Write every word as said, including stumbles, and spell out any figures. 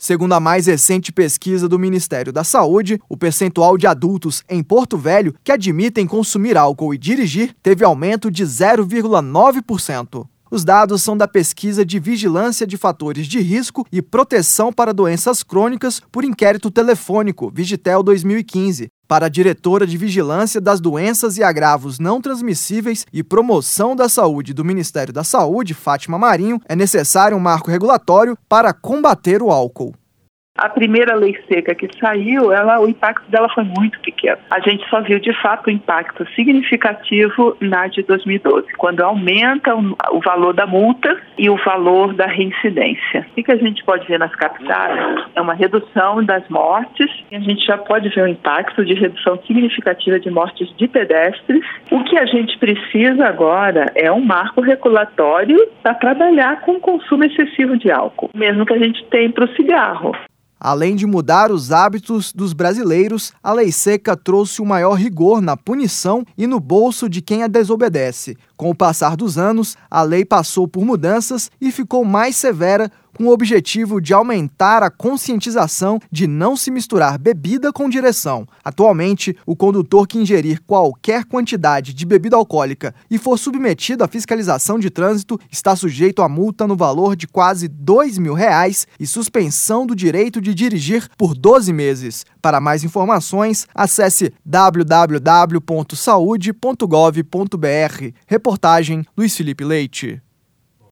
Segundo a mais recente pesquisa do Ministério da Saúde, o percentual de adultos em Porto Velho que admitem consumir álcool e dirigir teve aumento de zero vírgula nove por cento. Os dados são da pesquisa de vigilância de fatores de risco e proteção para doenças crônicas por inquérito telefônico, Vigitel dois mil e quinze. Para a diretora de Vigilância das Doenças e Agravos Não Transmissíveis e Promoção da Saúde do Ministério da Saúde, Fátima Marinho, é necessário um marco regulatório para combater o álcool. A primeira lei seca que saiu, ela, o impacto dela foi muito pequeno. A gente só viu, de fato, o impacto significativo na de dois mil e doze, quando aumenta o, o valor da multa e o valor da reincidência. O que a gente pode ver nas capitais é uma redução das mortes, e a gente já pode ver o impacto de redução significativa de mortes de pedestres. O que a gente precisa agora é um marco regulatório para trabalhar com o consumo excessivo de álcool, mesmo que a gente tenha para o cigarro. Além de mudar os hábitos dos brasileiros, a lei seca trouxe o maior rigor na punição e no bolso de quem a desobedece. Com o passar dos anos, a lei passou por mudanças e ficou mais severa, com o objetivo de aumentar a conscientização de não se misturar bebida com direção. Atualmente, o condutor que ingerir qualquer quantidade de bebida alcoólica e for submetido à fiscalização de trânsito está sujeito a multa no valor de quase dois mil reais e suspensão do direito de dirigir por doze meses. Para mais informações, acesse w w w ponto saude ponto gov ponto b r. Reportagem Luiz Felipe Leite.